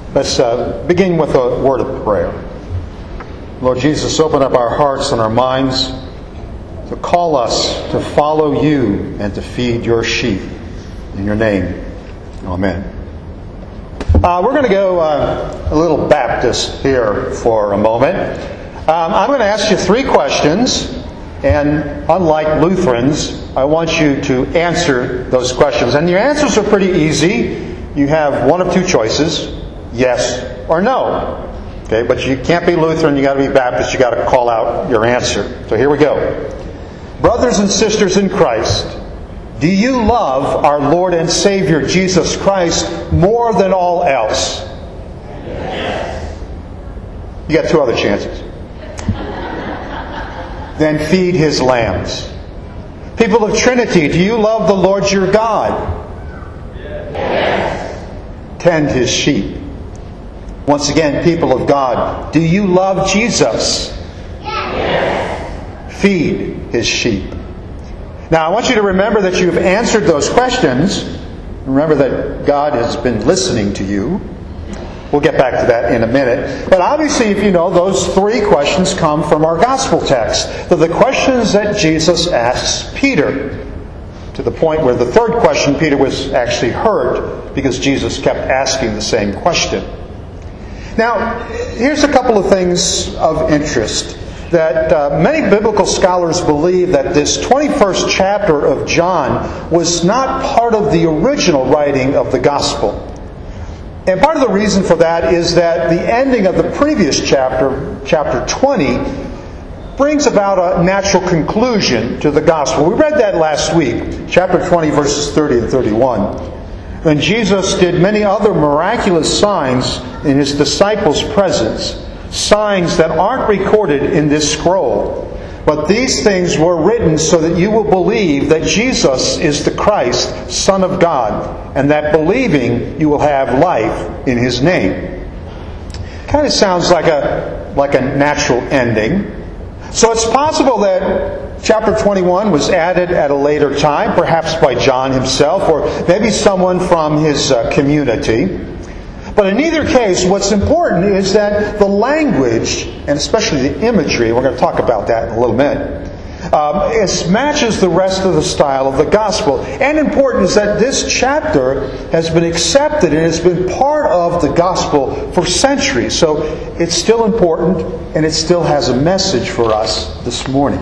Let's begin with a word of prayer. Lord Jesus, open up our hearts and our minds to call us to follow you and to feed your sheep. In your name, amen. We're going to go a little Baptist here for a moment. I'm going to ask you 3 questions, and unlike Lutherans, I want you to answer those questions. And your answers are pretty easy. You have one of 2 choices, yes or no. Okay, but you can't be Lutheran, you got to be Baptist, you got to call out your answer. So here we go. Brothers and sisters in Christ, do you love our Lord and Savior Jesus Christ more than all else? Yes. You got 2 other chances. Then feed His lambs. People of Trinity, do you love the Lord your God? Yes. Tend His sheep. Once again, people of God, do you love Jesus? Yes. Feed His sheep. Now, I want you to remember that you've answered those questions. Remember that God has been listening to you. We'll get back to that in a minute. But obviously, if you know, those 3 questions come from our gospel text. They're the questions that Jesus asks Peter. To the point where the 3rd question, Peter was actually hurt because Jesus kept asking the same question. Now, here's a couple of things of interest. That many biblical scholars believe that this 21st chapter of John was not part of the original writing of the Gospel. And part of the reason for that is that the ending of the previous chapter, chapter 20, brings about a natural conclusion to the Gospel. We read that last week, chapter 20, verses 30 and 31. And Jesus did many other miraculous signs in His disciples' presence. Signs that aren't recorded in this scroll. But these things were written so that you will believe that Jesus is the Christ, Son of God, and that believing you will have life in His name. Kind of sounds like a natural ending. So it's possible that chapter 21 was added at a later time, perhaps by John himself, or maybe someone from his community. But in either case, what's important is that the language, and especially the imagery, we're going to talk about that in a little minute, matches the rest of the style of the Gospel. And important is that this chapter has been accepted and has been part of the Gospel for centuries. So it's still important, and it still has a message for us this morning.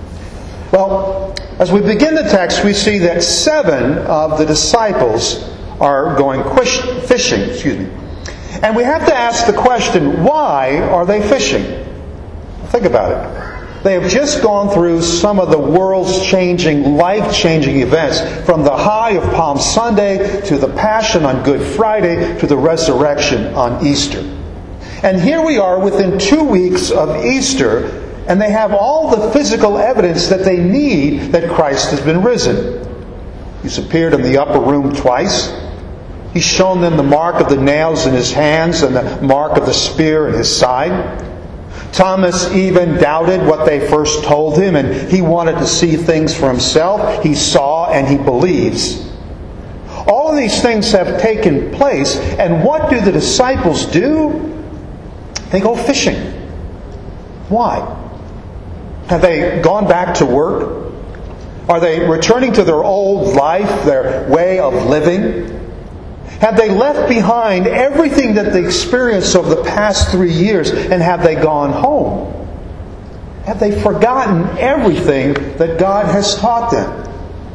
Well, as we begin the text, we see that 7 of the disciples are going fishing. And we have to ask the question, why are they fishing? Think about it. They have just gone through some of the world's changing, life-changing events, from the high of Palm Sunday to the Passion on Good Friday to the resurrection on Easter. And here we are within 2 weeks of Easter, and they have all the physical evidence that they need that Christ has been risen. He's appeared in the upper room twice. He's shown them the mark of the nails in His hands and the mark of the spear in His side. Thomas even doubted what they first told him, and he wanted to see things for himself. He saw and he believes. All of these things have taken place, and what do the disciples do? They go fishing. Why? Have they gone back to work? Are they returning to their old life, their way of living? Have they left behind everything that they experienced over the past 3 years, and have they gone home? Have they forgotten everything that God has taught them?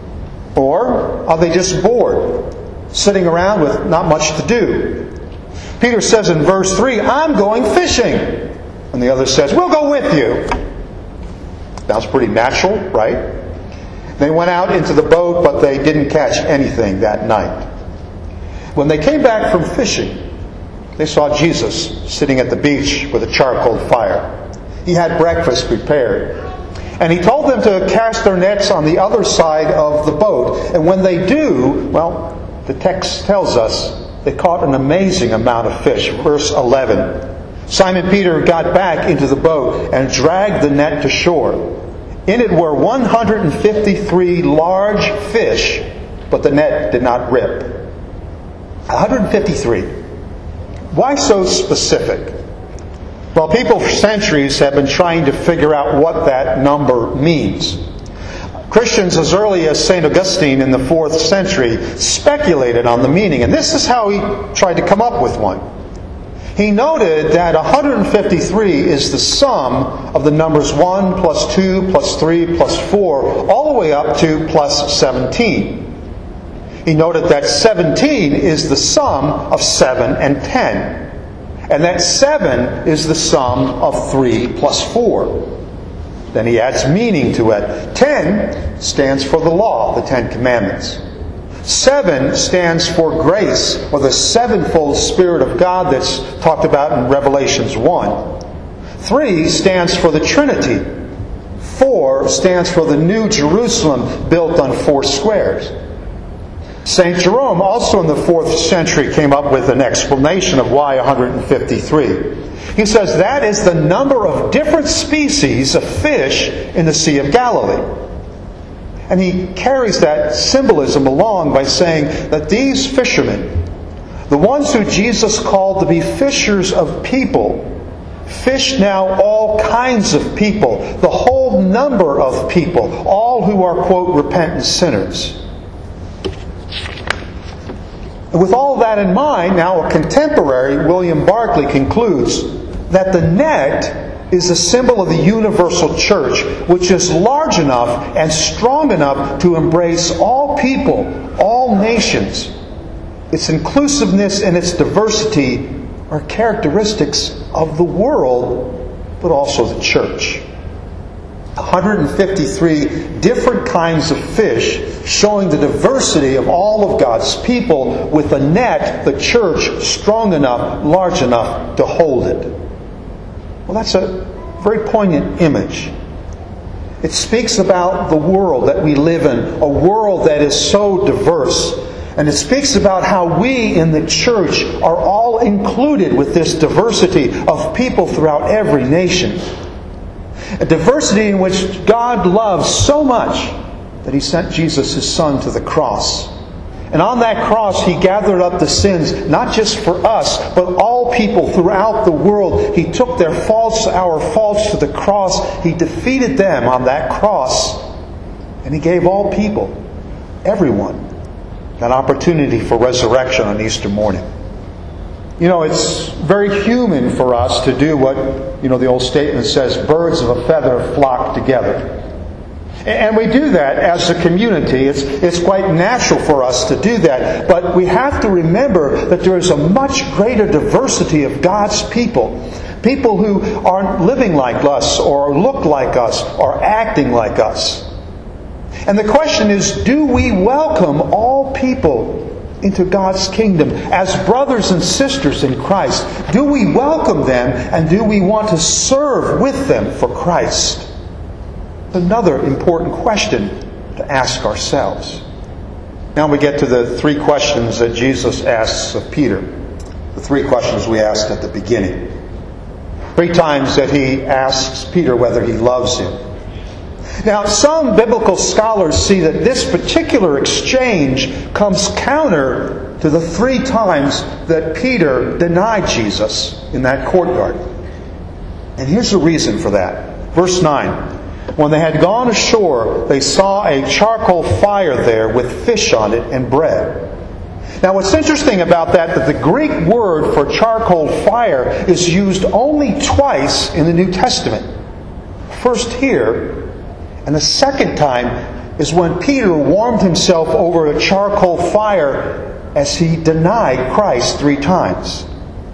Or are they just bored, sitting around with not much to do? Peter says in verse 3, I'm going fishing. And the other says, we'll go with you. Sounds pretty natural, right? They went out into the boat, but they didn't catch anything that night. When they came back from fishing, they saw Jesus sitting at the beach with a charcoal fire. He had breakfast prepared. And He told them to cast their nets on the other side of the boat. And when they do, well, the text tells us they caught an amazing amount of fish. Verse 11. Simon Peter got back into the boat and dragged the net to shore. In it were 153 large fish, but the net did not rip. 153. Why so specific? Well, people for centuries have been trying to figure out what that number means. Christians as early as St. Augustine in the 4th century speculated on the meaning, and this is how he tried to come up with one. He noted that 153 is the sum of the numbers 1 plus 2 plus 3 plus 4 all the way up to plus 17. He noted that 17 is the sum of 7 and 10. And that 7 is the sum of 3 plus 4. Then he adds meaning to it. 10 stands for the law, the 10 Commandments. 7 stands for grace, or the sevenfold Spirit of God that's talked about in Revelations 1. 3 stands for the Trinity. 4 stands for the New Jerusalem built on 4 squares. St. Jerome, also in the 4th century, came up with an explanation of why 153. He says that is the number of different species of fish in the Sea of Galilee. And he carries that symbolism along by saying that these fishermen, the ones who Jesus called to be fishers of people, fish now all kinds of people, the whole number of people, all who are, quote, repentant sinners. And with all that in mind, now a contemporary, William Barclay, concludes that the net is a symbol of the universal church, which is large enough and strong enough to embrace all people, all nations. Its inclusiveness and its diversity are characteristics of the world, but also the church. 153 different kinds of fish, showing the diversity of all of God's people, with a net, the church, strong enough, large enough to hold it. Well, that's a very poignant image. It speaks about the world that we live in, a world that is so diverse. And it speaks about how we in the church are all included with this diversity of people throughout every nation. A diversity in which God loves so much that He sent Jesus, His Son, to the cross. And on that cross, He gathered up the sins, not just for us, but all people throughout the world. He took their faults, our faults, to the cross. He defeated them on that cross. And He gave all people, everyone, an opportunity for resurrection on Easter morning. You know, it's very human for us to do what, the old statement says, birds of a feather flock together. And we do that as a community. It's quite natural for us to do that. But we have to remember that there is a much greater diversity of God's people. People who aren't living like us, or look like us, or acting like us. And the question is, do we welcome all people into God's kingdom as brothers and sisters in Christ? Do we welcome them, and do we want to serve with them for Christ? Another important question to ask ourselves. Now we get to the 3 questions that Jesus asks of Peter. The 3 questions we asked at the beginning. 3 times that He asks Peter whether he loves him. Now, some biblical scholars see that this particular exchange comes counter to the 3 times that Peter denied Jesus in that courtyard. And here's the reason for that. Verse 9. When they had gone ashore, they saw a charcoal fire there with fish on it and bread. Now, what's interesting about that the Greek word for charcoal fire is used only twice in the New Testament. First here, and the second time is when Peter warmed himself over a charcoal fire as he denied Christ 3 times.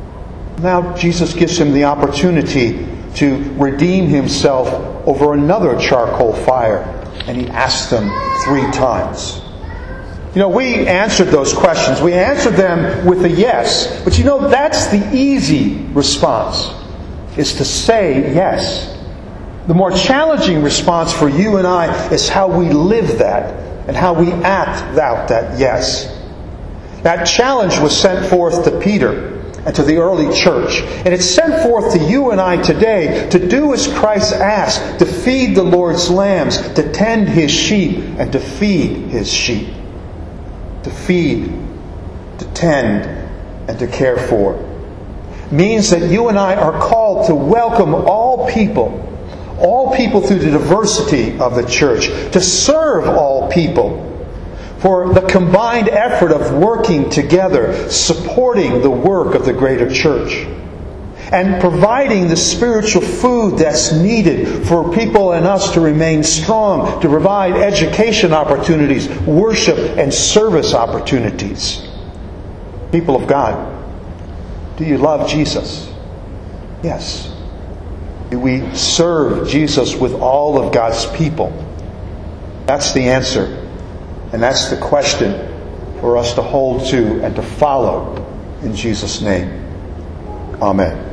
Now Jesus gives him the opportunity to redeem himself over another charcoal fire, and He asks them 3 times. We answered those questions. We answered them with a yes. But that's the easy response, is to say yes. The more challenging response for you and I is how we live that and how we act out that yes. That challenge was sent forth to Peter and to the early church. And it's sent forth to you and I today to do as Christ asked, to feed the Lord's lambs, to tend His sheep, and to feed His sheep. To feed, to tend, and to care for. means that you and I are called to welcome all people through the diversity of the church, to serve all people for the combined effort of working together, supporting the work of the greater church, and providing the spiritual food that's needed for people and us to remain strong, to provide education opportunities, worship and service opportunities. People of God, do you love Jesus? Yes. Do we serve Jesus with all of God's people? That's the answer. And that's the question for us to hold to and to follow in Jesus' name. Amen.